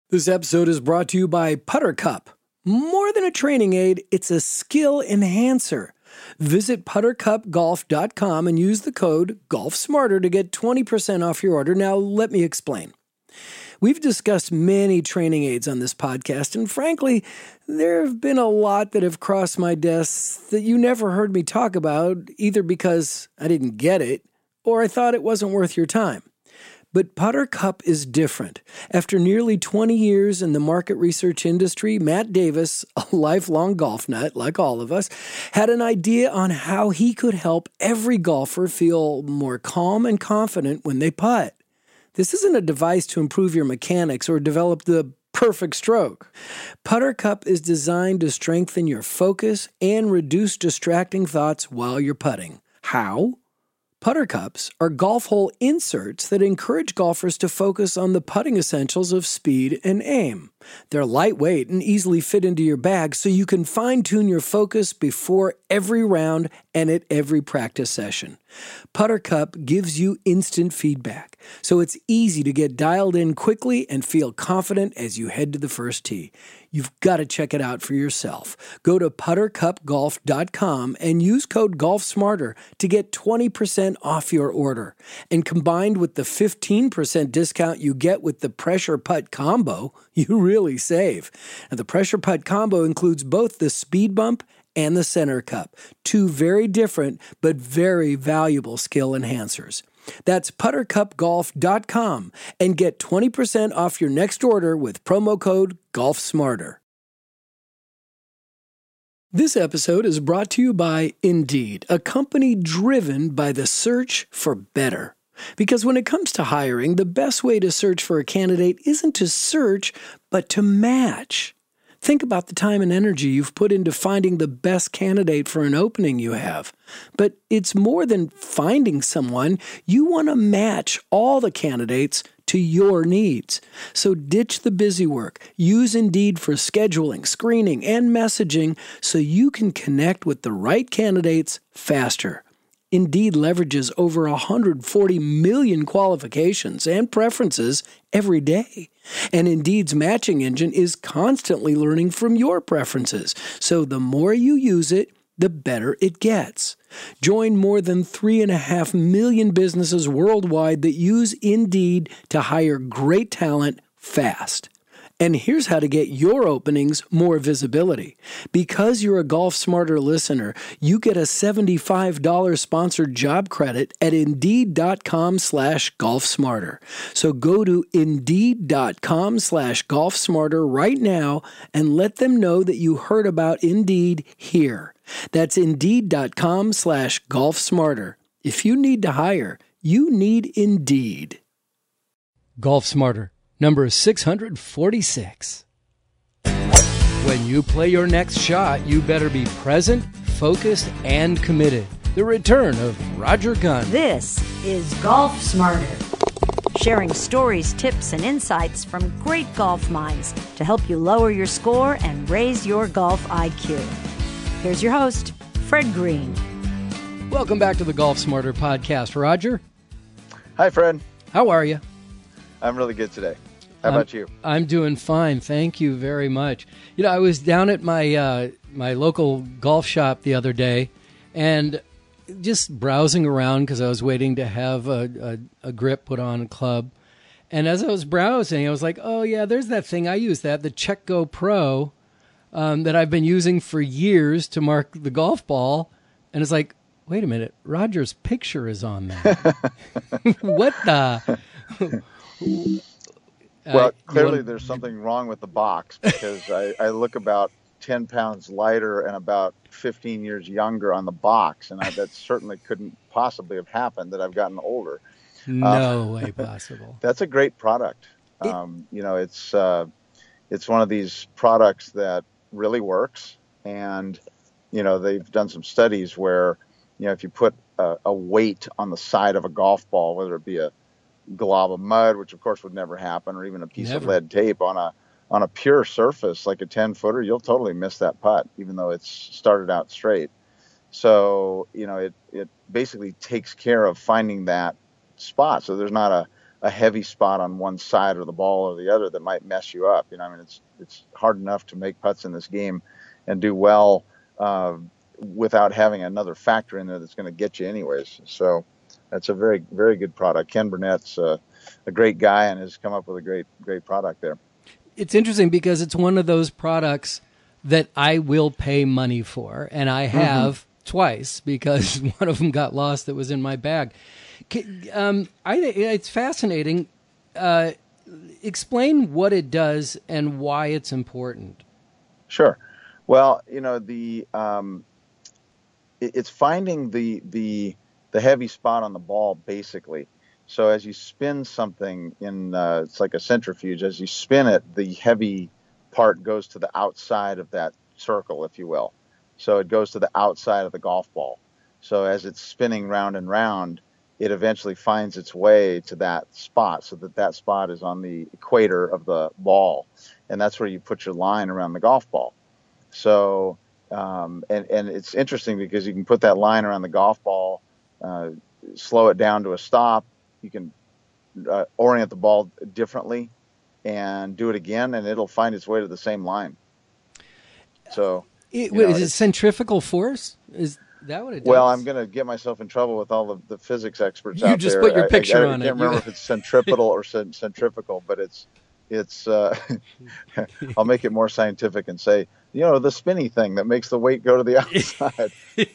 This episode is brought to you by Putter Cup. More than a training aid, it's a skill enhancer. Visit puttercupgolf.com and use the code GOLFSMARTER to get 20% off your order. Now, let me explain. We've discussed many training aids on this podcast, and frankly, there have been a lot that have crossed my desk that you never heard me talk about, either because I didn't get it or I thought it wasn't worth your time. But Putter Cup is different. After nearly 20 years in the market research industry, Matt Davis, a lifelong golf nut like all of us, had an idea on how he could help every golfer feel more calm and confident when they putt. This isn't a device to improve your mechanics or develop the perfect stroke. Putter Cup is designed to strengthen your focus and reduce distracting thoughts while you're putting. How? Putter Cups are golf hole inserts that encourage golfers to focus on the putting essentials of speed and aim. They're lightweight and easily fit into your bag so you can fine-tune your focus before every round and at every practice session. Putter Cup gives you instant feedback, so it's easy to get dialed in quickly and feel confident as you head to the first tee. You've got to check it out for yourself. Go to puttercupgolf.com and use code GOLFSMARTER to get 20% off your order. And combined with the 15% discount you get with the Pressure Putt Combo, you really save. Now, the Pressure Putt Combo includes both the Speed Bump and the Center Cup, two very different but very valuable skill enhancers. That's puttercupgolf.com and get 20% off your next order with promo code GOLFSMARTER. This episode is brought to you by Indeed, a company driven by the search for better. Because when it comes to hiring, the best way to search for a candidate isn't to search, but to match. Think about the time and energy you've put into finding the best candidate for an opening you have. But it's more than finding someone. You want to match all the candidates to your needs. So ditch the busy work. Use Indeed for scheduling, screening, and messaging so you can connect with the right candidates faster. Indeed leverages over 140 million qualifications and preferences every day. And Indeed's matching engine is constantly learning from your preferences. So the more you use it, the better it gets. Join more than 3.5 million businesses worldwide that use Indeed to hire great talent fast. And here's how to get your openings more visibility. Because you're a Golf Smarter listener, you get a $75 sponsored job credit at Indeed.com/GolfSmarter. So go to Indeed.com/GolfSmarter right now and let them know that you heard about Indeed here. That's Indeed.com/GolfSmarter. If you need to hire, you need Indeed. Golf Smarter. Number 646. When you play your next shot, you better be present, focused, and committed. The return of Roger Gunn. This is Golf Smarter, sharing stories, tips, and insights from great golf minds to help you lower your score and raise your golf IQ. Here's your host, Fred Green. Welcome back to the Golf Smarter podcast. Roger? Hi, Fred. How are you? I'm really good today. How about you? I'm doing fine. Thank you very much. You know, I was down at my my local golf shop the other day and just browsing around because I was waiting to have a grip put on a club. And as I was browsing, I was like, oh, yeah, there's that thing. I use that, the Checkgo Pro, that I've been using for years to mark the golf ball. And it's like, wait a minute, Roger's picture is on there. What the... Well, clearly there's something wrong with the box because I look about 10 pounds lighter and about 15 years younger on the box, and that certainly couldn't possibly have happened that I've gotten older. No way possible. That's a great product. You know, it's one of these products that really works, and you know they've done some studies where you know if you put a weight on the side of a golf ball, whether it be a glob of mud, which of course would never happen, or even a piece of lead tape on a pure surface like a 10-footer, you'll totally miss that putt, even though it's started out straight. So, you know, it basically takes care of finding that spot. So there's not a heavy spot on one side of the ball or the other that might mess you up. I mean, it's hard enough to make putts in this game and do well without having another factor in there that's going to get you anyways. So that's a very, very good product. Ken Burnett's a great guy and has come up with a great product there. It's interesting because it's one of those products that I will pay money for, and I have twice because one of them got lost that was in my bag. It's fascinating. Explain what it does and why it's important. Sure. Well, it's finding the heavy spot on the ball, basically. So as you spin something it's like a centrifuge. As you spin it, the heavy part goes to the outside of that circle, if you will. So it goes to the outside of the golf ball. So as it's spinning round and round, it eventually finds its way to that spot, so that spot is on the equator of the ball, and that's where you put your line around the golf ball. So and it's interesting because you can put that line around the golf ball, slow it down to a stop. You can orient the ball differently and do it again, and it'll find its way to the same line. So is it centrifugal force? Is that what it does? Well, I'm going to get myself in trouble with all the physics experts out there. You just put your picture on it. I can't remember if it's centripetal or centrifugal, but it's I'll make it more scientific and say, the spinny thing that makes the weight go to the outside.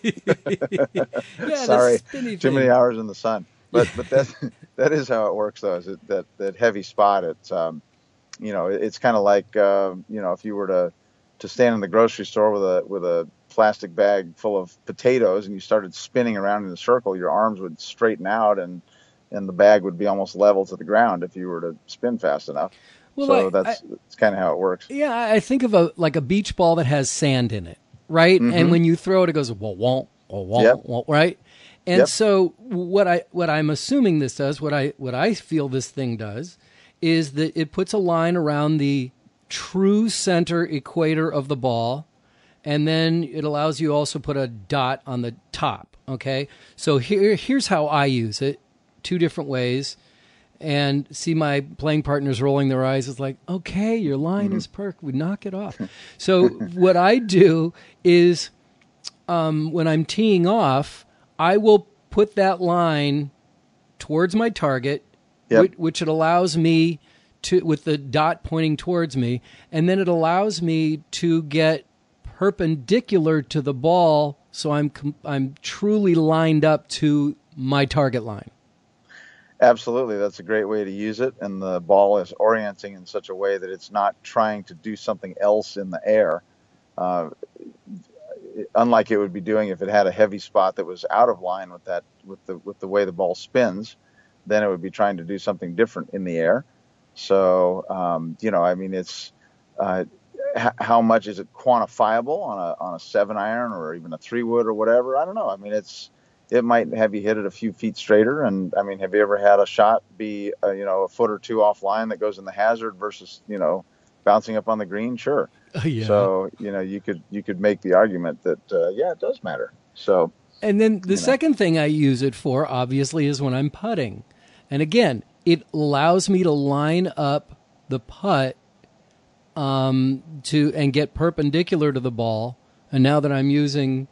Sorry, too many hours in the sun. But that is how it works, though. Is that heavy spot? It's it's kind of like if you were to stand in the grocery store with a plastic bag full of potatoes and you started spinning around in a circle, your arms would straighten out and the bag would be almost level to the ground if you were to spin fast enough. Well, so that's kind of how it works. Yeah, I think of a beach ball that has sand in it, right? Mm-hmm. And when you throw it, it goes wah, right? And so what I'm assuming this does, what I feel this thing does, is that it puts a line around the true center equator of the ball, and then it allows you also put a dot on the top. Okay, so here's how I use it, two different ways. And see my playing partners rolling their eyes. It's like, okay, your line is perfect. We knock it off. So what I do is when I'm teeing off, I will put that line towards my target, which it allows me to, with the dot pointing towards me, and then it allows me to get perpendicular to the ball, so I'm truly lined up to my target line. Absolutely. That's a great way to use it. And the ball is orienting in such a way that it's not trying to do something else in the air. Unlike it would be doing if it had a heavy spot that was out of line with the way the ball spins, then it would be trying to do something different in the air. So, it's how much is it quantifiable on a 7-iron or even a 3-wood or whatever? I don't know. I mean, it might have you hit it a few feet straighter. And I mean, have you ever had a shot be, a foot or two offline that goes in the hazard versus, bouncing up on the green? Sure. Yeah. So, you could make the argument that, it does matter. So, and then the second thing I use it for, obviously, is when I'm putting. And again, it allows me to line up the putt and get perpendicular to the ball. And now that I am using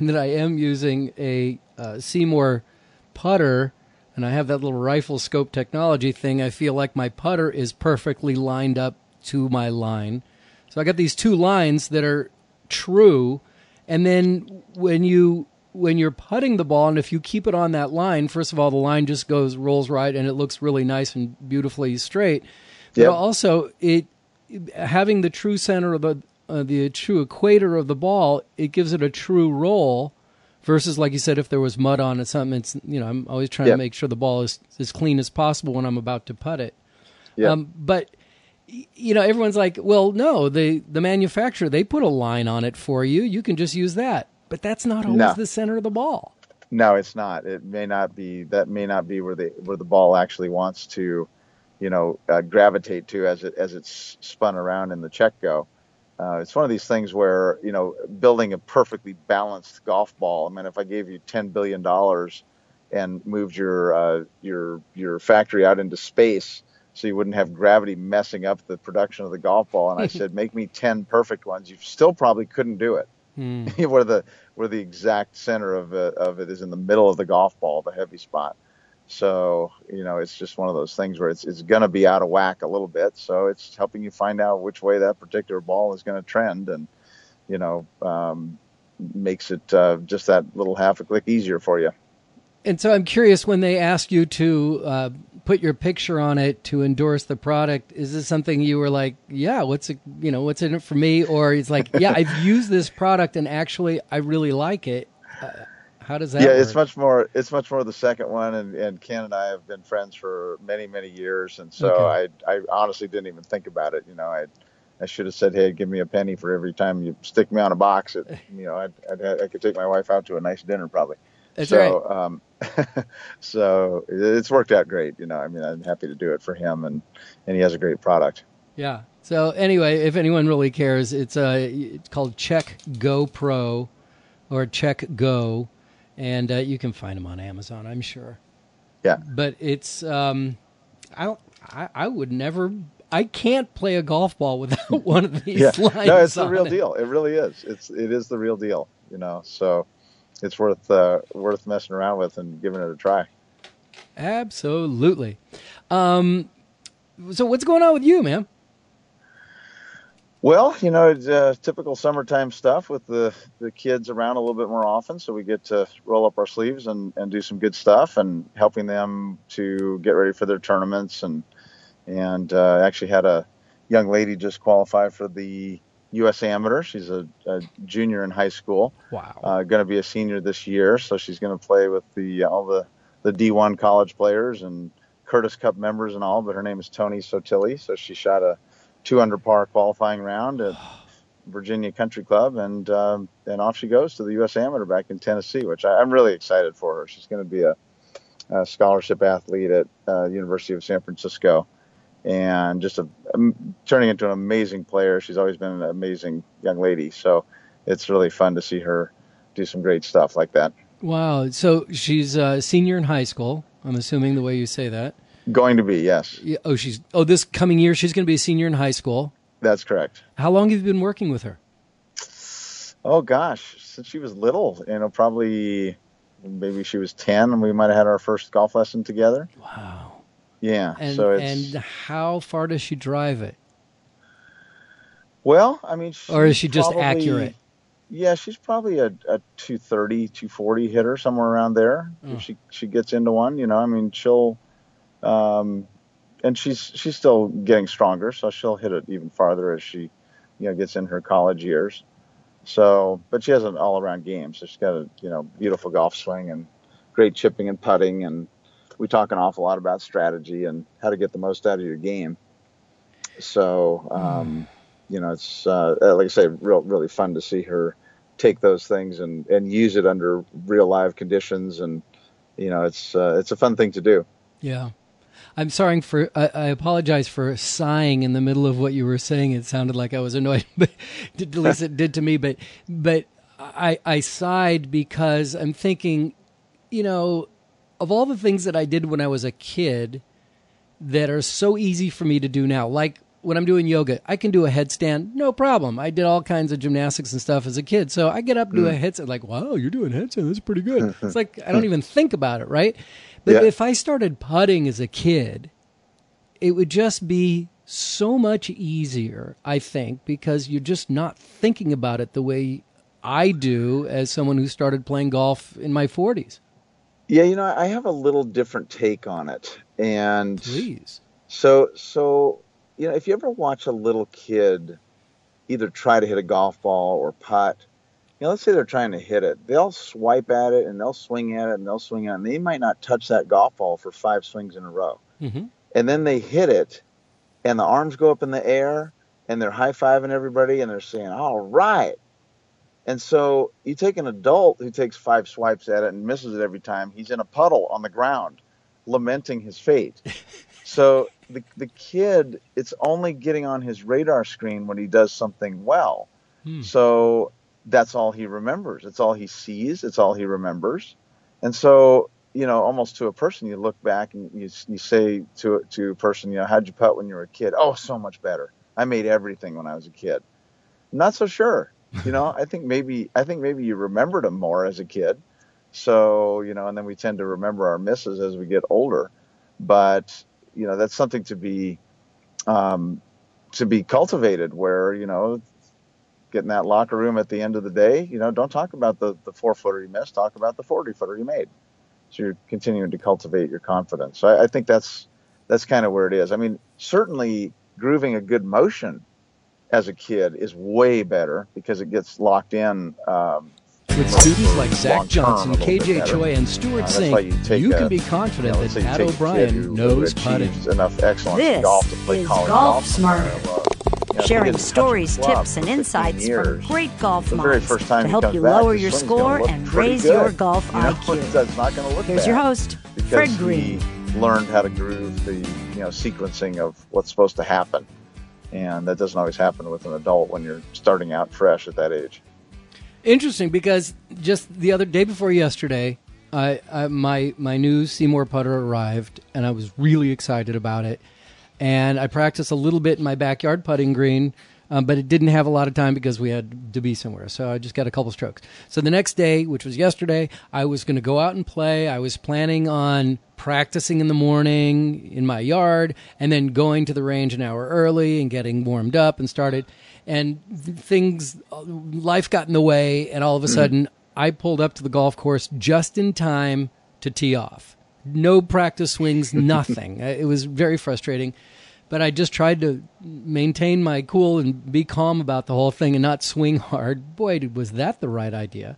a Seymour putter, and I have that little rifle scope technology thing, I feel like my putter is perfectly lined up to my line. So I got these two lines that are true, and then when you're putting the ball, and if you keep it on that line, first of all, the line just rolls right, and it looks really nice and beautifully straight. But also, having the true center of the true equator of the ball, it gives it a true roll. Versus, like you said, if there was mud on it, something, it's, I'm always trying to make sure the ball is as clean as possible when I'm about to putt it. But, everyone's like, well, no, the manufacturer, they put a line on it for you. You can just use that. But that's not always the center of the ball. No, it's not. It may not be. That may not be where the ball actually wants to, gravitate to as it's spun around in the check go. It's one of these things where, building a perfectly balanced golf ball, I mean, if I gave you $10 billion, and moved your factory out into space so you wouldn't have gravity messing up the production of the golf ball. And I said, make me 10 perfect ones. You still probably couldn't do it. Where the exact center of it is in the middle of the golf ball, the heavy spot. So, it's just one of those things where it's going to be out of whack a little bit. So it's helping you find out which way that particular ball is going to trend, and, makes it just that little half a click easier for you. And so I'm curious, when they ask you to put your picture on it to endorse the product, is this something you were like, yeah, what's in it for me? Or it's like, yeah, I've used this product and actually I really like it. How does that work? It's much more the second one. And Ken and I have been friends for many, many years. And so I honestly didn't even think about it. I should have said, hey, give me a penny for every time you stick me on a box. I could take my wife out to a nice dinner probably. That's right. So it's worked out great. I'm happy to do it for him, and he has a great product. Yeah. So anyway, if anyone really cares, it's called Check Go Pro or Check Go, and you can find them on Amazon, I'm sure. Yeah. But it's I would never. I can't play a golf ball without one of these lines. No, it's the real deal. It really is. It is the real deal. So it's worth messing around with and giving it a try. Absolutely. So what's going on with you, man? Well, it's typical summertime stuff with the kids around a little bit more often. So we get to roll up our sleeves and do some good stuff, and helping them to get ready for their tournaments. And actually had a young lady just qualify for the U.S. Amateur. She's a junior in high school. Wow. Going to be a senior this year, so she's going to play with all the D1 college players and Curtis Cup members and all. But her name is Tony Sotilli, so she shot a 2 under par qualifying round at Virginia Country Club, and off she goes to the U.S. Amateur back in Tennessee, which I'm really excited for her. She's going to be a scholarship athlete at University of San Francisco. And just turning into an amazing player. She's always been an amazing young lady. So it's really fun to see her do some great stuff like that. Wow. So she's a senior in high school, I'm assuming, the way you say that. Going to be, yes. Yeah, this coming year she's going to be a senior in high school. That's correct. How long have you been working with her? Oh, gosh. Since she was little, probably maybe she was 10, and we might have had our first golf lesson together. Wow. Yeah. And how far does she drive it? Well, or is she just accurate? Yeah, she's probably a 230, 240 hitter, somewhere around there. If she gets into one, she'll, and she's still getting stronger, so she'll hit it even farther as she, gets in her college years. So, but she has an all-around game, so she's got a, beautiful golf swing and great chipping and putting, and we talk an awful lot about strategy and how to get the most out of your game. So, it's, like I say, really fun to see her take those things and use it under real live conditions. And, it's a fun thing to do. Yeah. I'm sorry I apologize for sighing in the middle of what you were saying. It sounded like I was annoyed, but at least it did to me. But I sighed because I'm thinking, of all the things that I did when I was a kid that are so easy for me to do now, like when I'm doing yoga, I can do a headstand, no problem. I did all kinds of gymnastics and stuff as a kid. So I get up and do a headstand, like, wow, you're doing headstand, that's pretty good. It's like, I don't even think about it, right? But if I started putting as a kid, it would just be so much easier, I think, because you're just not thinking about it the way I do as someone who started playing golf in my 40s. Yeah, I have a little different take on it. And please. So, if you ever watch a little kid either try to hit a golf ball or putt, let's say they're trying to hit it, they'll swipe at it and they'll swing at it and they'll swing at it, and they might not touch that golf ball for 5 swings in a row. Mm-hmm. And then they hit it and the arms go up in the air and they're high-fiving everybody and they're saying, all right. And so you take an adult who takes 5 swipes at it and misses it every time. He's in a puddle on the ground, lamenting his fate. So the kid, it's only getting on his radar screen when he does something well. So that's all he remembers. It's all he sees. It's all he remembers. And so almost to a person, you look back and you say to a person, how'd you putt when you were a kid? Oh, so much better. I made everything when I was a kid. Not so sure. I think maybe you remembered them more as a kid. So, and then we tend to remember our misses as we get older. But, that's something to be cultivated where, get in that locker room at the end of the day, don't talk about the 4-footer you missed, talk about the 40-footer you made. So you're continuing to cultivate your confidence. So I think that's kind of where it is. I mean, certainly grooving a good motion as a kid is way better because it gets locked in. With students like Zach Johnson, KJ Choi, and Stuart Sink, you can be confident that Pat O'Brien knows putting. Enough excellence This in golf to play is college Golf Smarter. Sharing he didn't touch stories, the club tips, and for 15 insights years. from great golf The very minds first time to he help comes you back, lower his your swing's gonna score look and pretty raise good. your golf IQ. That's not going to look Here's bad your host, because Fred he Green. learned how to groove the sequencing of what's supposed to happen, and that doesn't always happen with an adult when you're starting out fresh at that age. Interesting, because just the other day before yesterday, my new Seymour putter arrived, and I was really excited about it. And I practiced a little bit in my backyard putting green, but it didn't have a lot of time because we had to be somewhere. So I just got a couple strokes. So the next day, which was yesterday, I was going to go out and play. I was planning on practicing in the morning in my yard and then going to the range an hour early and getting warmed up and started. And life got in the way, and all of a sudden, I pulled up to the golf course just in time to tee off. No practice swings, nothing. It was very frustrating. But I just tried to maintain my cool and be calm about the whole thing and not swing hard. Boy, was that the right idea.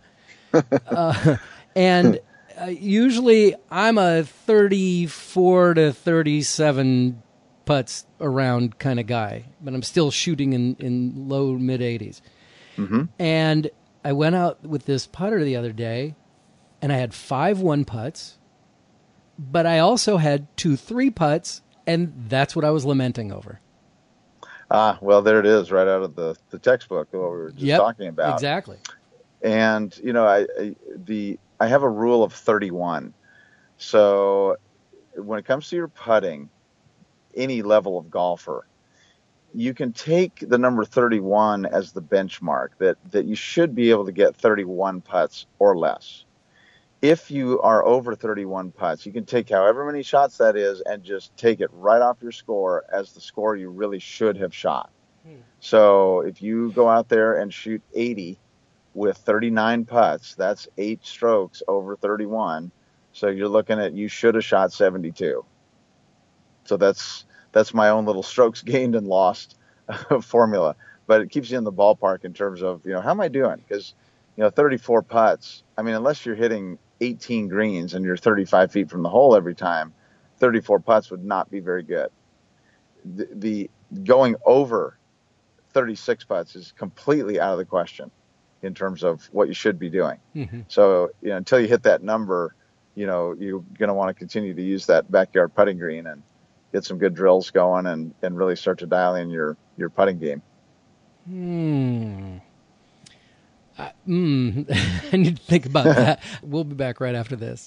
And usually I'm a 34 to 37 putts around kind of guy, but I'm still shooting in low mid 80s. Mm-hmm. And I went out with this putter the other day, and I had 5 1-putts, but I also had 2 3-putts, and that's what I was lamenting over. Well, there it is, right out of the textbook what we were just talking about. Exactly. And I have a rule of 31. So when it comes to your putting, any level of golfer, you can take the number 31 as the benchmark that you should be able to get 31 putts or less. If you are over 31 putts, you can take however many shots that is and just take it right off your score as the score you really should have shot. So if you go out there and shoot 80 with 39 putts, that's 8 strokes over 31. So you're looking at, you should have shot 72. So that's my own little strokes gained and lost formula, but it keeps you in the ballpark in terms of, how am I doing? Because, 34 putts, I mean, unless you're hitting 18 greens and you're 35 feet from the hole every time, 34 putts would not be very good. The going over 36 putts is completely out of the question in terms of what you should be doing. Mm-hmm. So, until you hit that number, you're going to want to continue to use that backyard putting green and get some good drills going and really start to dial in your putting game. I need to think about that. We'll be back right after this.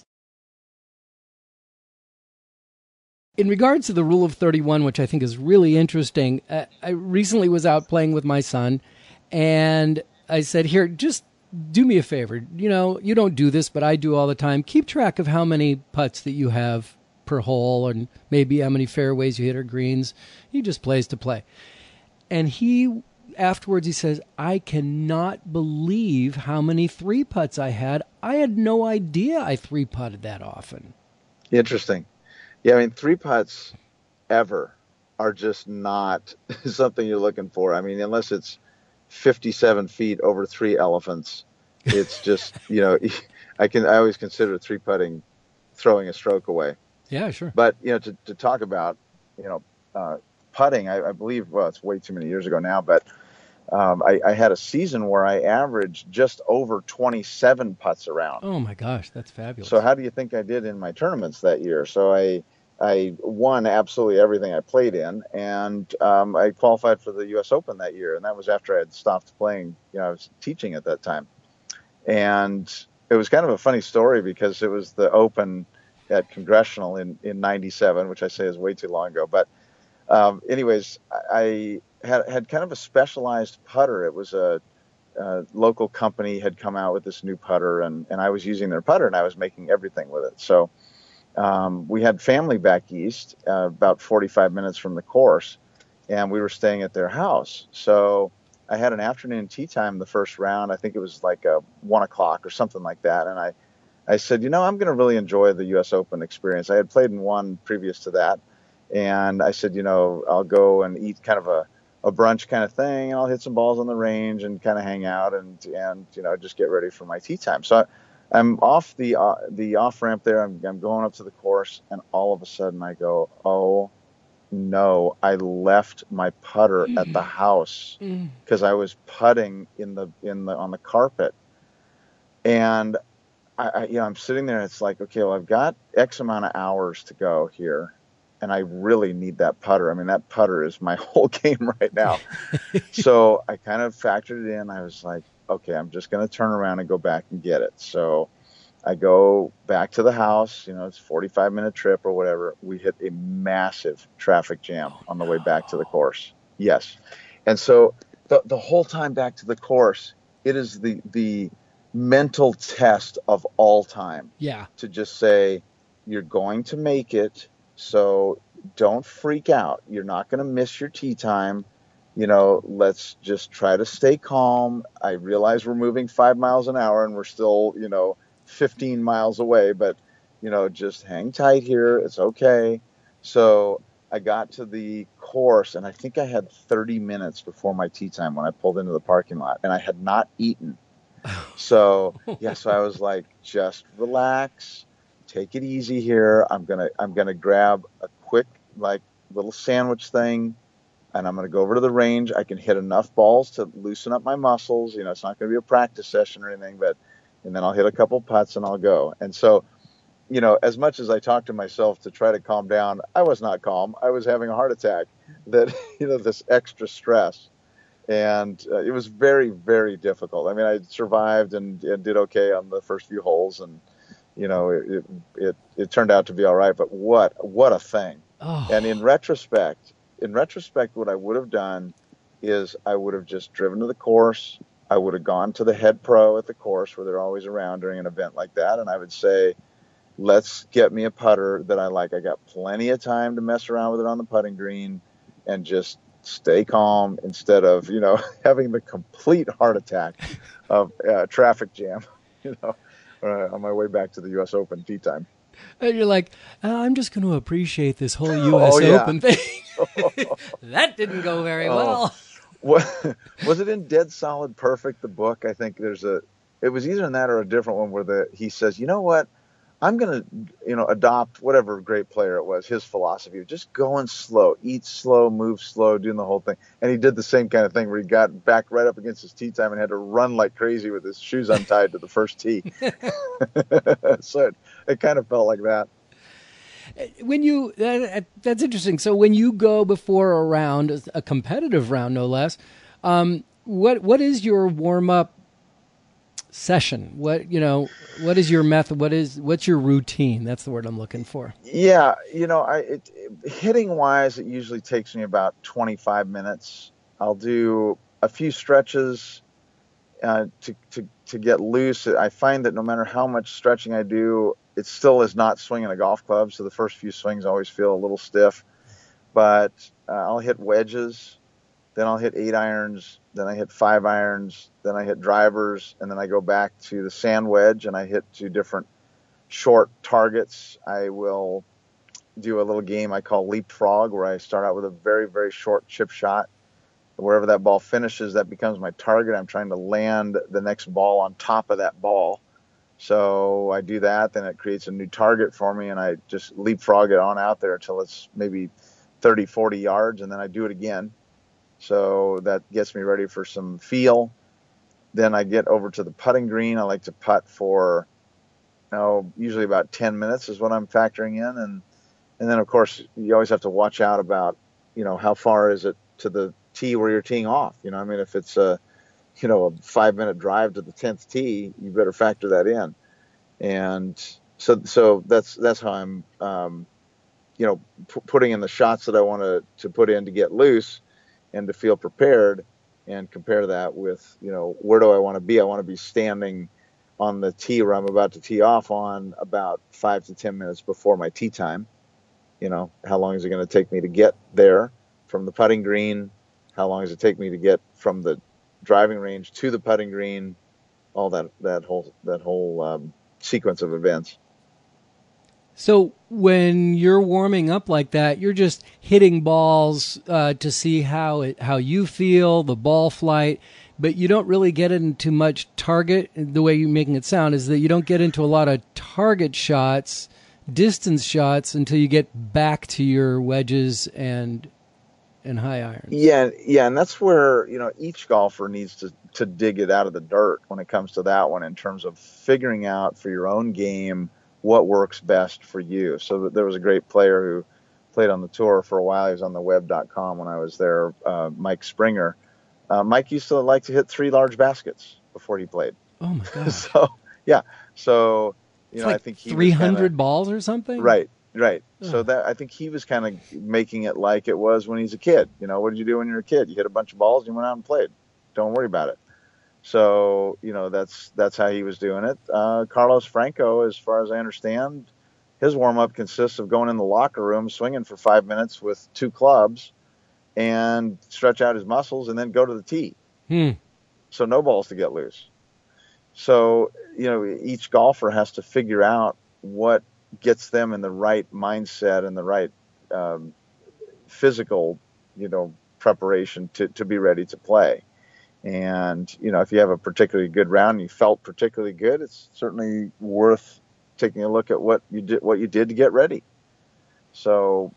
In regards to the rule of 31, which I think is really interesting, I recently was out playing with my son, and I said, here, just do me a favor. You don't do this, but I do all the time. Keep track of how many putts that you have per hole and maybe how many fairways you hit or greens. He just plays to play. And afterwards he says, I cannot believe how many 3-putts I had. I had no idea I 3-putted that often. Interesting. Yeah, I mean, 3-putts ever are just not something you're looking for. I mean, unless it's 57 feet over 3 elephants, it's just, I always consider 3-putting throwing a stroke away. Yeah, sure. But, to talk about, putting, I believe, well, it's way too many years ago now, but I had a season where I averaged just over 27 putts around. Oh, my gosh, that's fabulous. So how do you think I did in my tournaments that year? So I won absolutely everything I played in, and I qualified for the U.S. Open that year, and that was after I had stopped playing. I was teaching at that time. And it was kind of a funny story because it was the Open – at Congressional in '97, which I say is way too long ago. But anyways, I had kind of a specialized putter. It was a local company had come out with this new putter, and I was using their putter, and I was making everything with it. So we had family back east, about 45 minutes from the course, and we were staying at their house. So I had an afternoon tee time the first round. I think it was like 1 o'clock or something like that. And I said, I'm going to really enjoy the U.S. Open experience. I had played in one previous to that. And I said, I'll go and eat kind of a brunch kind of thing, and I'll hit some balls on the range and kind of hang out and just get ready for my tee time. So I'm off the off ramp there. I'm going up to the course, and all of a sudden I go, oh no, I left my putter at the house because I was putting on the carpet. And I'm sitting there, and it's like, okay, well, I've got X amount of hours to go here, and I really need that putter. I mean, that putter is my whole game right now. So I kind of factored it in. I was like, okay, I'm just going to turn around and go back and get it. So I go back to the house, it's a 45-minute trip or whatever. We hit a massive traffic jam on the way back to the course. Yes. And so the whole time back to the course, it is the mental test of all time. Yeah. To just say, you're going to make it, so don't freak out. You're not going to miss your tee time. Let's just try to stay calm. I realize we're moving 5 miles an hour and we're still, 15 miles away, but, just hang tight here. It's okay. So I got to the course, and I think I had 30 minutes before my tee time when I pulled into the parking lot, and I had not eaten. So I was like, just relax, take it easy here. I'm gonna grab a quick little sandwich thing, and I'm gonna go over to the range. I can hit enough balls to loosen up my muscles. It's not gonna be a practice session or anything, and then I'll hit a couple putts and I'll go. And so, as much as I talked to myself to try to calm down, I was not calm. I was having a heart attack. That this extra stress. And it was very, very difficult. I mean, I survived and did okay on the first few holes, and it turned out to be all right. But what a thing! Oh. And in retrospect, what I would have done is I would have just driven to the course. I would have gone to the head pro at the course, where they're always around during an event like that, and I would say, "Let's get me a putter that I like. I got plenty of time to mess around with it on the putting green, and just stay calm instead of, having the complete heart attack of traffic jam, on my way back to the U.S. Open tee time." And you're like, I'm just going to appreciate this whole U.S. Open thing. That didn't go very well. Was it in Dead Solid Perfect, the book? I think it was either in that or a different one where he says, you know what? I'm going to, adopt whatever great player it was, his philosophy of just going slow, eat slow, move slow, doing the whole thing. And he did the same kind of thing where he got back right up against his tee time and had to run like crazy with his shoes untied to the first tee. So it kind of felt like that. When that's interesting. So when you go before a round, a competitive round, no less, what is your warm-up session? What is your method? What's your routine? That's the word I'm looking for. Yeah, hitting wise, it usually takes me about 25 minutes. I'll do a few stretches to get loose. I find that no matter how much stretching I do, it still is not swinging a golf club. So the first few swings always feel a little stiff. But I'll hit wedges, then I'll hit 8 irons, then I hit 5 irons, then I hit drivers, and then I go back to the sand wedge and I hit 2 different short targets. I will do a little game I call leapfrog, where I start out with a very, very short chip shot. Wherever that ball finishes, that becomes my target. I'm trying to land the next ball on top of that ball. So I do that, then it creates a new target for me, and I just leapfrog it on out there until it's maybe 30, 40 yards, and then I do it again. So that gets me ready for some feel. Then I get over to the putting green. I like to putt for, usually about 10 minutes is what I'm factoring in. And then, of course, you always have to watch out about, how far is it to the tee where you're teeing off. If it's a 5-minute drive to the 10th tee, you better factor that in. And so that's how I'm, putting in the shots that I want to put in to get loose and to feel prepared, and compare that with, where do I want to be? I want to be standing on the tee where I'm about to tee off on about 5 to 10 minutes before my tee time. How long is it going to take me to get there from the putting green? How long does it take me to get from the driving range to the putting green? All that whole sequence of events. So when you're warming up like that, you're just hitting balls to see how you feel, the ball flight, but you don't really get into much target. The way you're making it sound is that you don't get into a lot of target shots, distance shots, until you get back to your wedges and high irons. Yeah, and that's where each golfer needs to dig it out of the dirt when it comes to that one, in terms of figuring out for your own game what works best for you. So there was a great player who played on the tour for a while. He was on the web.com when I was there, Mike Springer. Mike used to like to hit 3 large baskets before he played. Oh my God. So it's I think he 300 balls or something. Right. Oh. So that, I think he was kind of making it like it was when he's a kid. What did you do when you were a kid? You hit a bunch of balls and you went out and played. Don't worry about it. So, that's how he was doing it. Carlos Franco, as far as I understand, his warm-up consists of going in the locker room, swinging for 5 minutes with 2 clubs, and stretch out his muscles, and then go to the tee. So no balls to get loose. So, each golfer has to figure out what gets them in the right mindset and the right physical, preparation to be ready to play. And, if you have a particularly good round and you felt particularly good, it's certainly worth taking a look at what you did to get ready. So,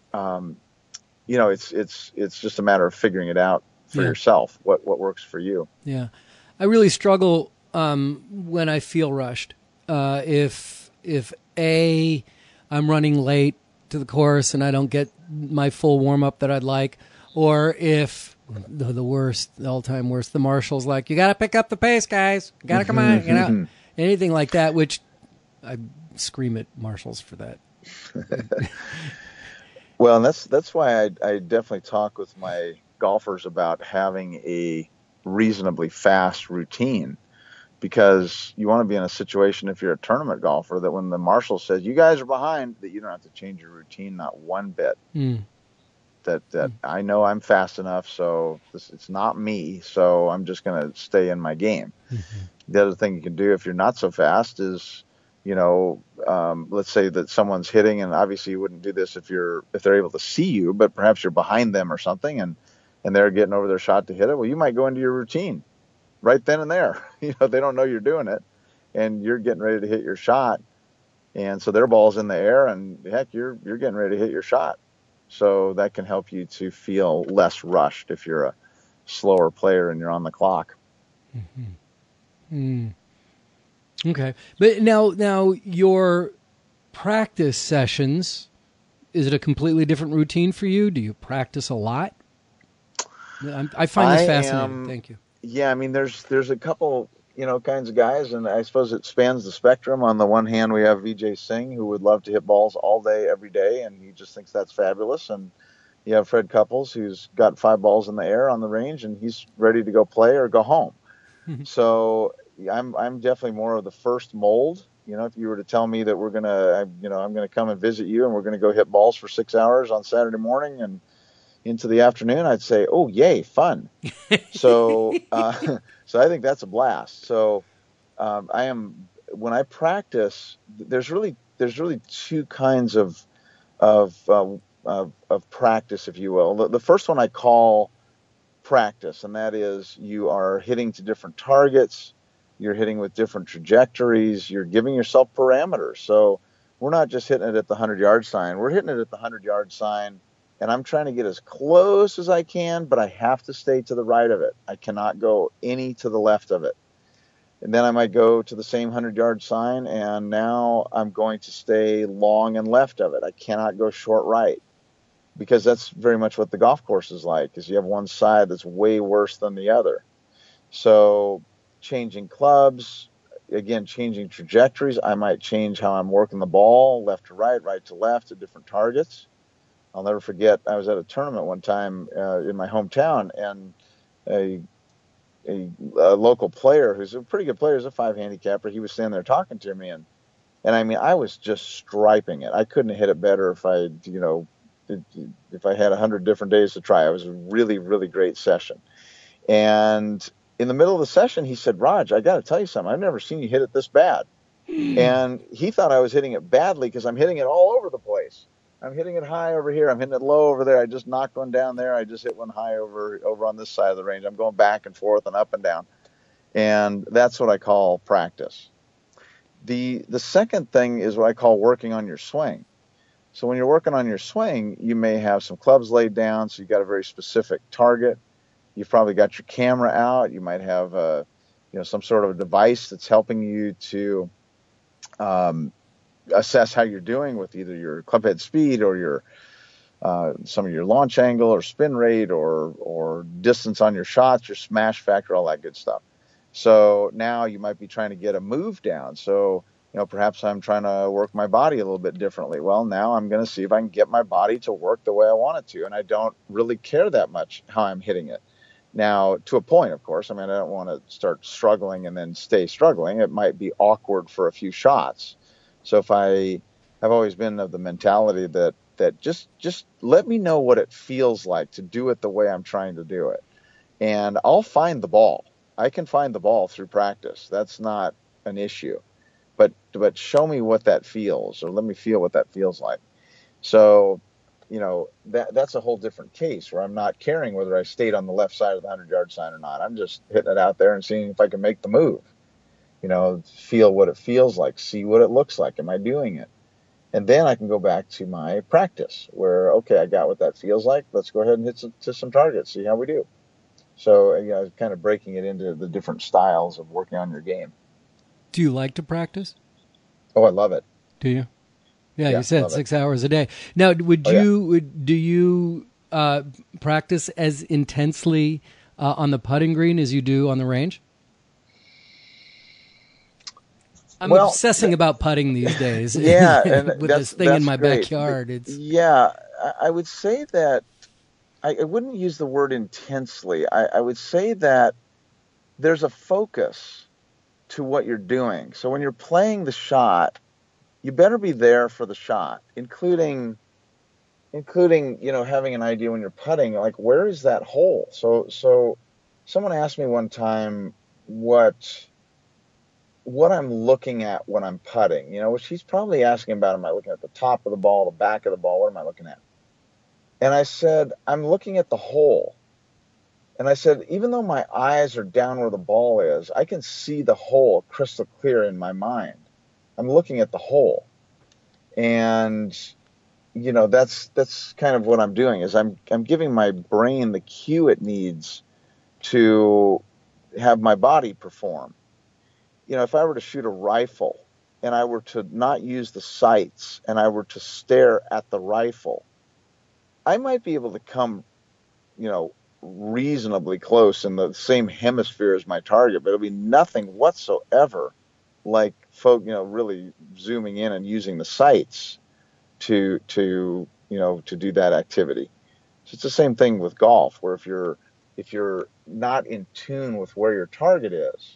it's just a matter of figuring it out for yourself, what works for you. Yeah. I really struggle when I feel rushed. If I'm running late to the course and I don't get my full warm-up that I'd like, or if the all-time worst, the marshal's like, you got to pick up the pace, guys. You got to come on, anything like that, which I scream at marshals for that. Well, and that's why I definitely talk with my golfers about having a reasonably fast routine, because you want to be in a situation, if you're a tournament golfer, that when the marshal says you guys are behind, that you don't have to change your routine not one bit. That I know I'm fast enough, so it's not me, so I'm just going to stay in my game. The other thing you can do if you're not so fast is, let's say that someone's hitting, and obviously you wouldn't do this if they're able to see you, but perhaps you're behind them or something, and they're getting over their shot to hit it. Well, you might go into your routine right then and there. They don't know you're doing it, and you're getting ready to hit your shot, and so their ball's in the air, and heck, you're getting ready to hit your shot. So that can help you to feel less rushed if you're a slower player and you're on the clock. Okay. But now your practice sessions, is it a completely different routine for you? Do you practice a lot? I find this fascinating. Thank you. Yeah, I mean, there's a couple, kinds of guys, and I suppose it spans the spectrum. On the one hand, we have Vijay Singh, who would love to hit balls all day, every day, and he just thinks that's fabulous. And you have Fred Couples, who's got 5 balls in the air on the range, and he's ready to go play or go home. So I'm definitely more of the first mold. If you were to tell me that I'm gonna come and visit you, and we're gonna go hit balls for 6 hours on Saturday morning and into the afternoon, I'd say, oh, yay, fun. So I think that's a blast. So when I practice, there's really 2 kinds of practice, if you will. The first one I call practice, and that is you are hitting to different targets, you're hitting with different trajectories, you're giving yourself parameters. So we're not just hitting it at the 100-yard sign, we're hitting it at the 100-yard sign, and I'm trying to get as close as I can, but I have to stay to the right of it. I cannot go any to the left of it. And then I might go to the same 100-yard sign, and now I'm going to stay long and left of it. I cannot go short right, because that's very much what the golf course is like, is you have one side that's way worse than the other. So changing clubs, again, changing trajectories. I might change how I'm working the ball, left to right to left, to different targets. I'll never forget, I was at a tournament one time in my hometown, and a, a local player who's a pretty good player, is a 5 handicapper. He was standing there talking to me, and I mean, I was just striping it. I couldn't have hit it better if if I had 100 different days to try. It was a really, really great session. And in the middle of the session, he said, "Raj, I got to tell you something. I've never seen you hit it this bad." And he thought I was hitting it badly because I'm hitting it all over the place. I'm hitting it high over here. I'm hitting it low over there. I just knocked one down there. I just hit one high over on this side of the range. I'm going back and forth and up and down. And that's what I call practice. The second thing is what I call working on your swing. So when you're working on your swing, you may have some clubs laid down, so you've got a very specific target. You've probably got your camera out. You might have some sort of a device that's helping you to assess how you're doing with either your club head speed or your some of your launch angle or spin rate or distance on your shots, your smash factor, all that good stuff. So now you might be trying to get a move down. So, perhaps I'm trying to work my body a little bit differently. Well, now I'm going to see if I can get my body to work the way I want it to. And I don't really care that much how I'm hitting it. Now, to a point, of course. I mean, I don't want to start struggling and then stay struggling. It might be awkward for a few shots. So if I've always been of the mentality that just let me know what it feels like to do it the way I'm trying to do it. And I'll find the ball. I can find the ball through practice. That's not an issue. But show me what that feels, or let me feel what that feels like. So, that's a whole different case where I'm not caring whether I stayed on the left side of the 100-yard sign or not. I'm just hitting it out there and seeing if I can make the move. Feel what it feels like, see what it looks like. Am I doing it? And then I can go back to my practice where, okay, I got what that feels like. Let's go ahead and hit some targets, see how we do. So, kind of breaking it into the different styles of working on your game. Do you like to practice? Oh, I love it. Do you? Yeah, you said 6 hours a day. Now, do you practice as intensely on the putting green as you do on the range? I'm obsessing about putting these days. Yeah, and with this thing in my great. backyard. I would say that I wouldn't use the word intensely. I would say that there's a focus to what you're doing. So when you're playing the shot, you better be there for the shot, including having an idea when you're putting, like, where is that hole? So someone asked me one time what I'm looking at when I'm putting, which he's probably asking about, am I looking at the top of the ball, the back of the ball? What am I looking at? And I said, I'm looking at the hole. And I said, even though my eyes are down where the ball is, I can see the hole crystal clear in my mind. I'm looking at the hole. And, that's kind of what I'm doing, is I'm giving my brain the cue it needs to have my body perform. If I were to shoot a rifle and I were to not use the sights and I were to stare at the rifle, I might be able to come, reasonably close in the same hemisphere as my target, but it'll be nothing whatsoever like really zooming in and using the sights to do that activity. So it's the same thing with golf, where if you're not in tune with where your target is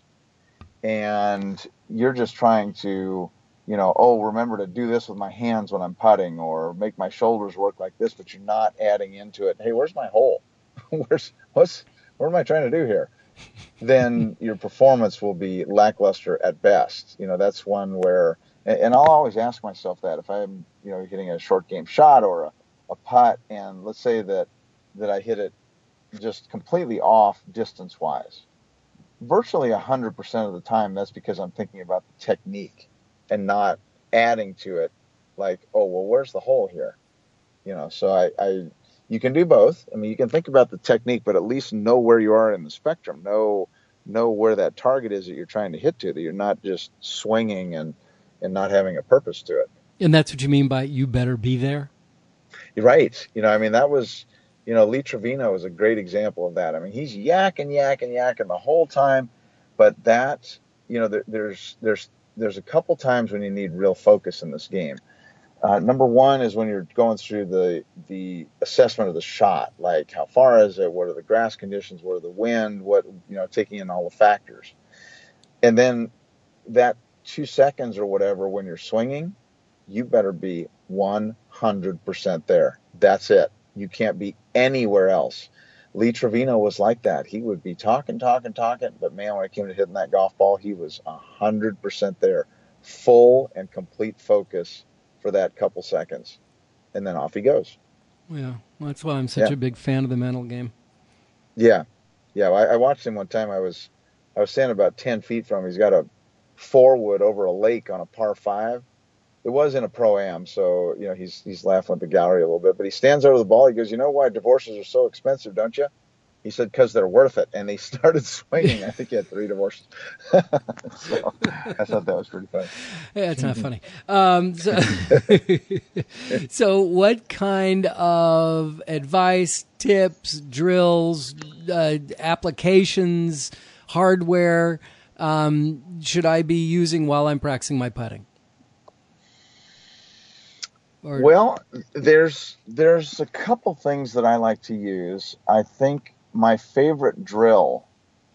and you're just trying to remember to do this with my hands when I'm putting, or make my shoulders work like this, but you're not adding into it, hey, where's my hole? What am I trying to do here? Then your performance will be lackluster at best. That's one where, and I'll always ask myself that if I'm, hitting a short game shot or a putt, and let's say that I hit it just completely off distance wise, virtually 100% of the time, that's because I'm thinking about the technique and not adding to it, like, oh, well, where's the hole here? So you can do both. I mean, you can think about the technique, but at least know where you are in the spectrum. Know where that target is that you're trying to hit to, that you're not just swinging and not having a purpose to it. And that's what you mean by you better be there? You're right. That was, Lee Trevino was a great example of that. I mean, he's yakking the whole time, but that, there's a couple times when you need real focus in this game. Number one is when you're going through the assessment of the shot, like how far is it, what are the grass conditions, what are the wind, taking in all the factors. And then that 2 seconds or whatever when you're swinging, you better be 100% there. That's it. You can't be anywhere else. Lee Trevino was like that. He would be talking, but man, when it came to hitting that golf ball, he was 100% there. Full and complete focus for that couple seconds, and then off he goes. Yeah, well, that's why I'm such a big fan of the mental game. Yeah. I watched him one time. I was standing about 10 feet from him. He's got a 4-wood over a lake on a par 5. It was in a pro-am, so he's laughing at the gallery a little bit. But he stands over the ball. He goes, "You know why divorces are so expensive, don't you?" He said, "Because they're worth it." And he started swinging. I think he had 3 divorces. So I thought that was pretty funny. Yeah, it's not funny. So what kind of advice, tips, drills, applications, hardware should I be using while I'm practicing my putting? Well, there's a couple things that I like to use. I think my favorite drill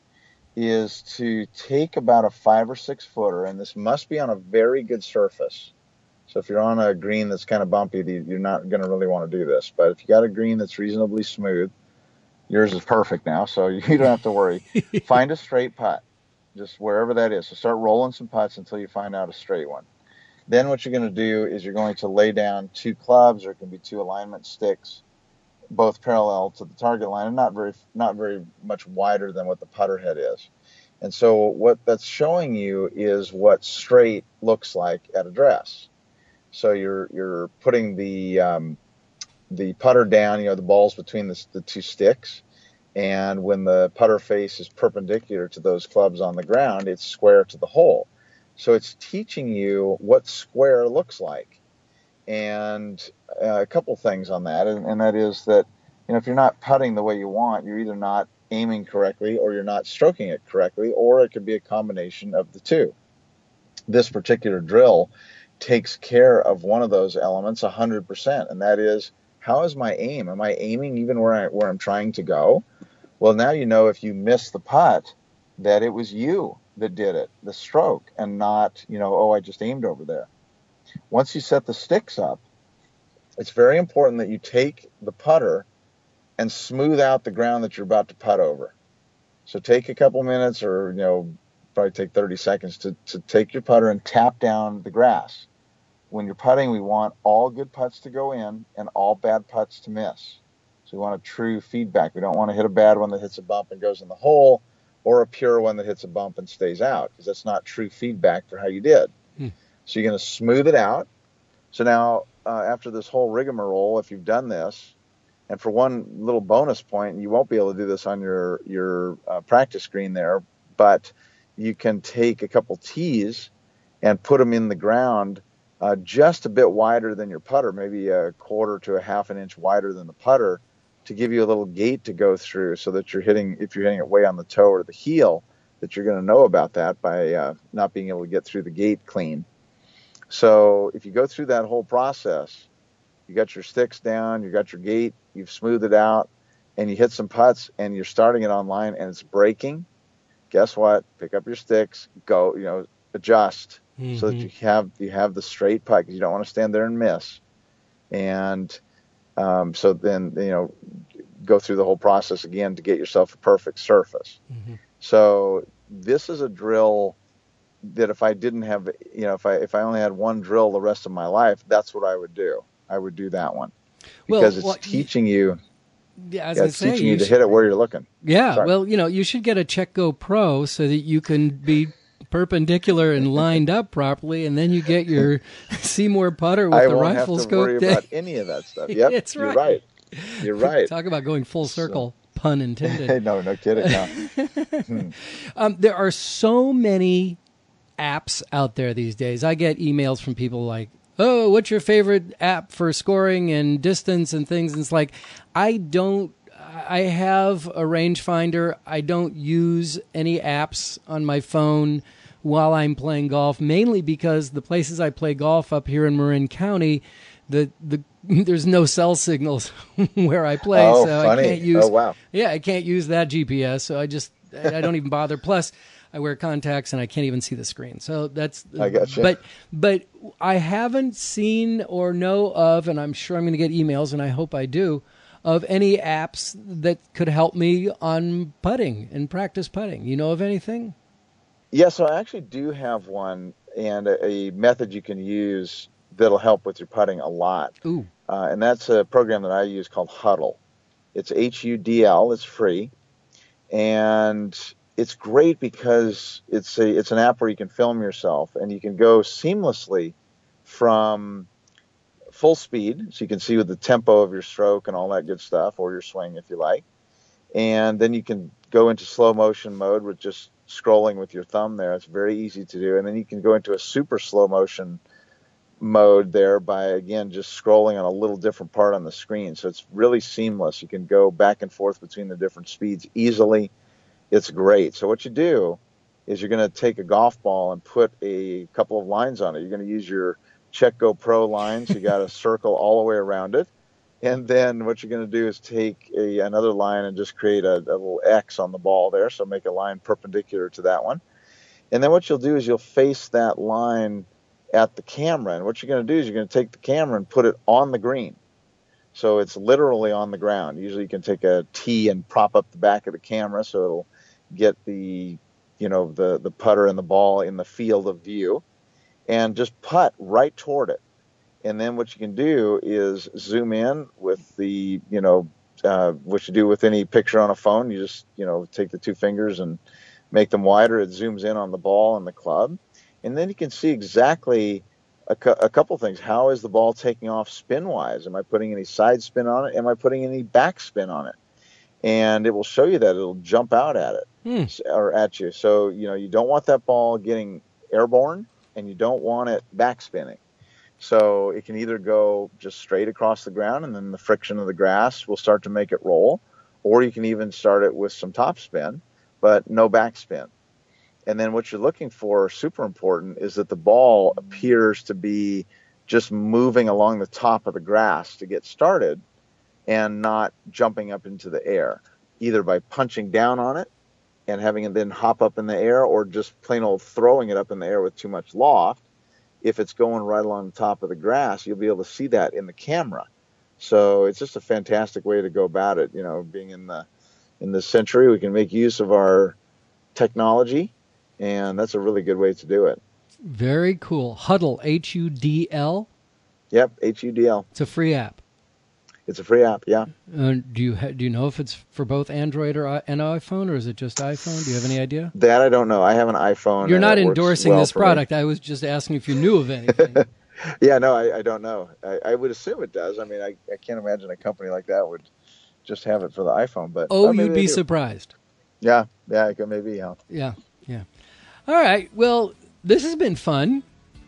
is to take about a 5 or 6 footer, and this must be on a very good surface. So if you're on a green that's kind of bumpy, you're not going to really want to do this. But if you got a green that's reasonably smooth, yours is perfect now, so you don't have to worry. Find a straight putt, just wherever that is. So start rolling some putts until you find out a straight one. Then what you're going to do is you're going to lay down 2 clubs, or it can be 2 alignment sticks, both parallel to the target line, and not very much wider than what the putter head is. And so what that's showing you is what straight looks like at address. So you're putting the putter down, the ball's between the 2 sticks, and when the putter face is perpendicular to those clubs on the ground, it's square to the hole. So it's teaching you what square looks like. And a couple things on that, and that is that, if you're not putting the way you want, you're either not aiming correctly or you're not stroking it correctly, or it could be a combination of the two. This particular drill takes care of one of those elements 100%, and that is, how is my aim? Am I aiming even where I'm trying to go? Well, now if you miss the putt, that it was you that did it, the stroke, and not, I just aimed over there. Once you set the sticks up, it's very important that you take the putter and smooth out the ground that you're about to putt over. So take a couple minutes, or, probably take 30 seconds to take your putter and tap down the grass. When you're putting, we want all good putts to go in and all bad putts to miss. So we want a true feedback. We don't want to hit a bad one that hits a bump and goes in the hole, or a pure one that hits a bump and stays out, because that's not true feedback for how you did. So you're going to smooth it out. So now, after this whole rigmarole, if you've done this, and for one little bonus point, you won't be able to do this on your practice screen there, but you can take a couple tees and put them in the ground just a bit wider than your putter, maybe a quarter to a half an inch wider than the putter, to give you a little gate to go through, so that if you're hitting it way on the toe or the heel, that you're going to know about that by not being able to get through the gate clean. So if you go through that whole process, you got your sticks down, you got your gate, you've smoothed it out, and you hit some putts, and you're starting it online and it's breaking, guess what? Pick up your sticks, go, adjust, so that you have the straight putt, because you don't want to stand there and miss. And so then, go through the whole process again to get yourself a perfect surface. So this is a drill that if I didn't have, if I only had one drill the rest of my life, that's what I would do. I would do that one, because it's teaching you. Yeah, it's teaching you to hit it where you're looking. Yeah, sorry. Well, you should get a Check Go Pro so that you can be perpendicular and lined up properly, and then you get your Seymour putter with the rifle scope. I won't have to worry about any of that stuff. Yep, it's right. You're right. You're right. Talk about going full circle, pun intended. No kidding. No. There are so many apps out there these days. I get emails from people like, "Oh, what's your favorite app for scoring and distance and things?" And it's like, I have a rangefinder. I don't use any apps on my phone while I'm playing golf, mainly because the places I play golf up here in Marin County, there's no cell signals where I play, Oh, so funny. I can't use. Oh, wow. Yeah, I can't use that GPS, so I don't even bother. Plus, I wear contacts and I can't even see the screen. So that's. I gotcha. But I haven't seen or know of, and I'm sure I'm going to get emails, and I hope I do, of any apps that could help me on putting and practice putting. You know of anything? Yeah, so I actually do have one, and a method you can use that'll help with your putting a lot. Ooh. And that's a program that I use called Huddle. It's HUDL. It's free, and it's great because it's an app where you can film yourself, and you can go seamlessly from full speed, so you can see with the tempo of your stroke and all that good stuff, or your swing if you like. And then you can go into slow motion mode with just scrolling with your thumb there. It's very easy to do. And then you can go into a super slow motion mode there by, again, just scrolling on a little different part on the screen. So it's really seamless. You can go back and forth between the different speeds easily. It's great. So what you do is you're going to take a golf ball and put a couple of lines on it. You're going to use your Check-Go Pro lines. You got a circle all the way around it. And then what you're going to do is take another line and just create a little X on the ball there. So make a line perpendicular to that one. And then what you'll do is you'll face that line at the camera. And what you're going to do is you're going to take the camera and put it on the green. So it's literally on the ground. Usually you can take a tee and prop up the back of the camera so it'll get the putter and the ball in the field of view, and just putt right toward it. And then what you can do is zoom in with the, what you do with any picture on a phone. You just, take the two fingers and make them wider. It zooms in on the ball and the club. And then you can see exactly a couple things. How is the ball taking off spin-wise? Am I putting any side spin on it? Am I putting any back spin on it? And it will show you that. It'll jump out at it or at you. So, you don't want that ball getting airborne, and you don't want it back spinning. So it can either go just straight across the ground, and then the friction of the grass will start to make it roll, or you can even start it with some top spin, but no back spin. And then what you're looking for, super important, is that the ball appears to be just moving along the top of the grass to get started and not jumping up into the air, either by punching down on it and having it then hop up in the air, or just plain old throwing it up in the air with too much loft. If it's going right along the top of the grass, you'll be able to see that in the camera. So it's just a fantastic way to go about it. Being in this century, we can make use of our technology, and that's a really good way to do it. Very cool. Huddle, HUDL? Yep, HUDL. It's a free app. It's a free app, yeah. Do you know if it's for both Android and iPhone, or is it just iPhone? Do you have any idea? That I don't know. I have an iPhone. You're not endorsing this product. I was just asking if you knew of anything. Yeah, no, I don't know. I would assume it does. I mean, I can't imagine a company like that would just have it for the iPhone. But you'd be surprised. Yeah, maybe. Yeah. All right. Well, this has been fun.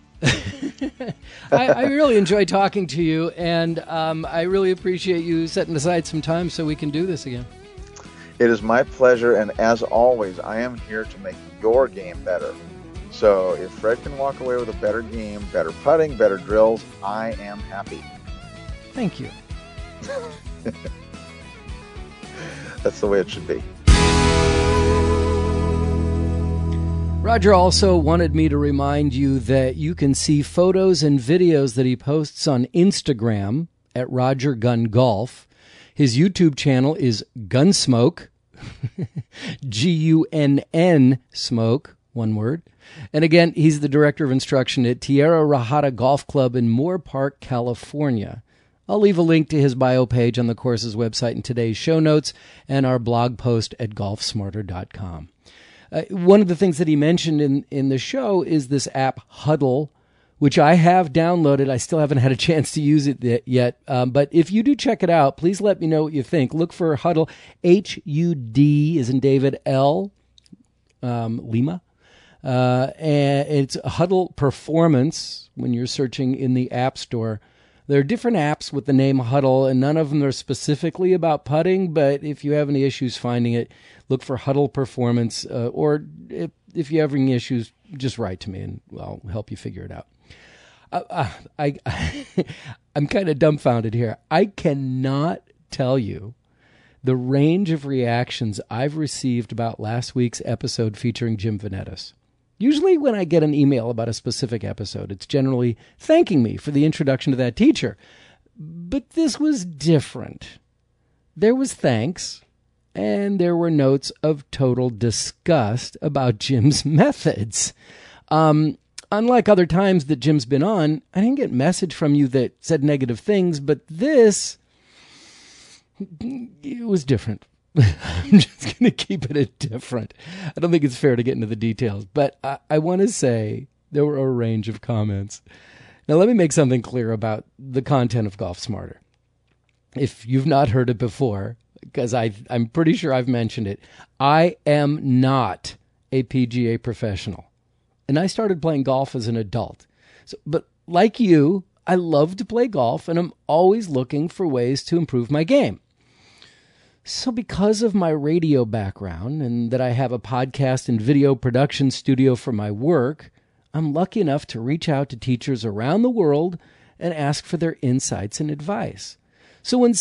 I really enjoy talking to you, and I really appreciate you setting aside some time so we can do this again. It is my pleasure, and as always, I am here to make your game better. So if Fred can walk away with a better game, better putting, better drills, I am happy. Thank you. That's the way it should be. Roger also wanted me to remind you that you can see photos and videos that he posts on Instagram at Roger Gunn Golf. His YouTube channel is Gunsmoke, Gunn Smoke, one word. And again, he's the director of instruction at Tierra Rajada Golf Club in Moore Park, California. I'll leave a link to his bio page on the course's website in today's show notes and our blog post at golfsmarter.com. One of the things that he mentioned in the show is this app Huddle, which I have downloaded. I still haven't had a chance to use it yet. But if you do check it out, please let me know what you think. Look for Huddle, H-U-D as in David, L, Lima. And it's Huddle Performance when you're searching in the App Store. There are different apps with the name Huddle, and none of them are specifically about putting, but if you have any issues finding it, look for Huddle Performance, or if you have any issues, just write to me and I'll help you figure it out. I'm kind of dumbfounded here. I cannot tell you the range of reactions I've received about last week's episode featuring Jim Vanetis. Usually when I get an email about a specific episode, it's generally thanking me for the introduction to that teacher. But this was different. There was thanks, and there were notes of total disgust about Jim's methods. Unlike other times that Jim's been on, I didn't get a message from you that said negative things, but this, it was different. I'm just going to keep it different. I don't think it's fair to get into the details, but I want to say there were a range of comments. Now, let me make something clear about the content of Golf Smarter. If you've not heard it before, because I'm pretty sure I've mentioned it, I am not a PGA professional. And I started playing golf as an adult. But like you, I love to play golf, and I'm always looking for ways to improve my game. So because of my radio background and that I have a podcast and video production studio for my work, I'm lucky enough to reach out to teachers around the world and ask for their insights and advice. So when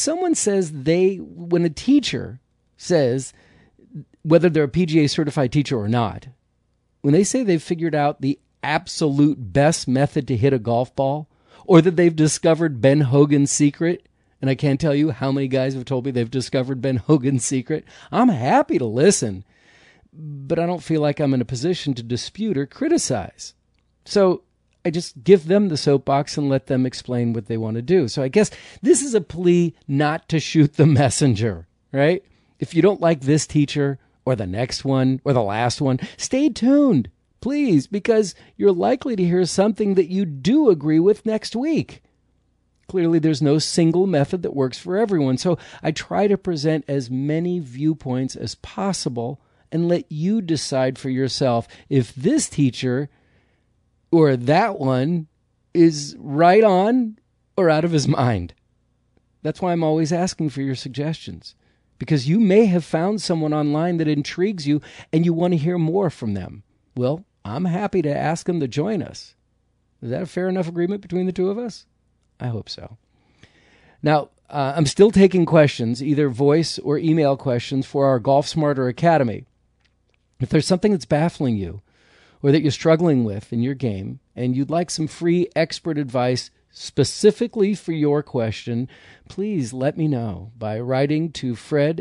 when a teacher says, whether they're a PGA certified teacher or not, when they say they've figured out the absolute best method to hit a golf ball, or that they've discovered Ben Hogan's secret, and I can't tell you how many guys have told me they've discovered Ben Hogan's secret, I'm happy to listen, but I don't feel like I'm in a position to dispute or criticize. So I just give them the soapbox and let them explain what they want to do. So I guess this is a plea not to shoot the messenger, right? If you don't like this teacher or the next one or the last one, stay tuned, please, because you're likely to hear something that you do agree with next week. Clearly, there's no single method that works for everyone, so I try to present as many viewpoints as possible and let you decide for yourself if this teacher or that one is right on or out of his mind. That's why I'm always asking for your suggestions, because you may have found someone online that intrigues you and you want to hear more from them. Well, I'm happy to ask them to join us. Is that a fair enough agreement between the two of us? I hope so. Now, I'm still taking questions, either voice or email questions, for our Golf Smarter Academy. If there's something that's baffling you or that you're struggling with in your game and you'd like some free expert advice specifically for your question, please let me know by writing to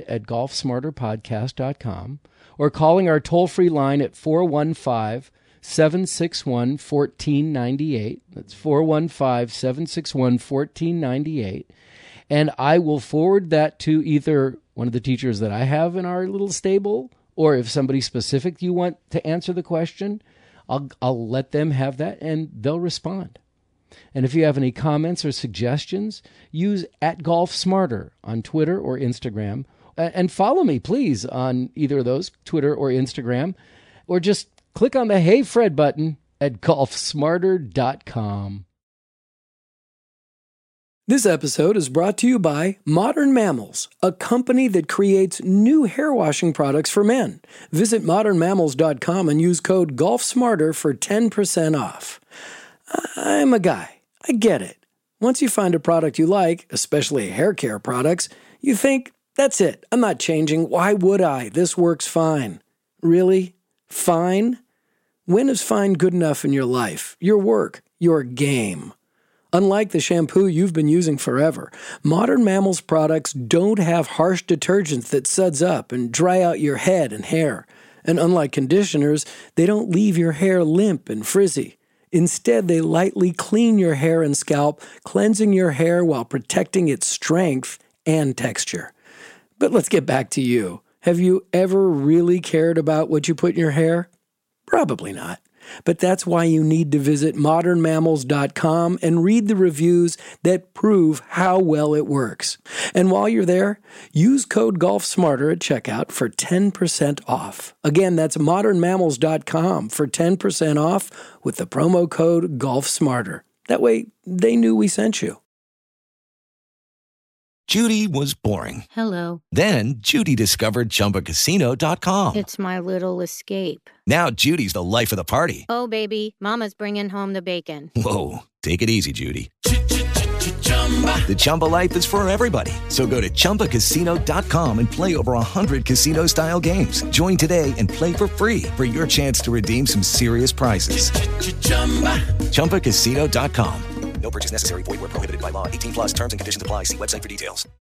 fred@golfsmarterpodcast.com or calling our toll-free line at 415-761-1498. That's 415-761-1498. And I will forward that to either one of the teachers that I have in our little stable, or if somebody specific you want to answer the question, I'll let them have that and they'll respond. And if you have any comments or suggestions, use @GolfSmarter on Twitter or Instagram. And follow me, please, on either of those, Twitter or Instagram. Or just click on the Hey Fred button at golfsmarter.com. This episode is brought to you by Modern Mammals, a company that creates new hair washing products for men. Visit modernmammals.com and use code GolfSmarter for 10% off. I'm a guy. I get it. Once you find a product you like, especially hair care products, you think, that's it. I'm not changing. Why would I? This works fine. Really? Fine? When is fine good enough in your life, your work, your game? Unlike the shampoo you've been using forever, Modern Mammals products don't have harsh detergents that suds up and dry out your head and hair. And unlike conditioners, they don't leave your hair limp and frizzy. Instead, they lightly clean your hair and scalp, cleansing your hair while protecting its strength and texture. But let's get back to you. Have you ever really cared about what you put in your hair? Probably not. But that's why you need to visit modernmammals.com and read the reviews that prove how well it works. And while you're there, use code GolfSmarter at checkout for 10% off. Again, that's modernmammals.com for 10% off with the promo code GolfSmarter. That way, they knew we sent you. Judy was boring. Hello. Then Judy discovered ChumbaCasino.com. It's my little escape. Now Judy's the life of the party. Oh, baby, mama's bringing home the bacon. Whoa, take it easy, Judy. The Chumba life is for everybody. So go to ChumbaCasino.com and play over 100 casino-style games. Join today and play for free for your chance to redeem some serious prizes. ChumbaCasino.com. No purchase necessary. Void where prohibited by law. 18 plus terms and conditions apply. See website for details.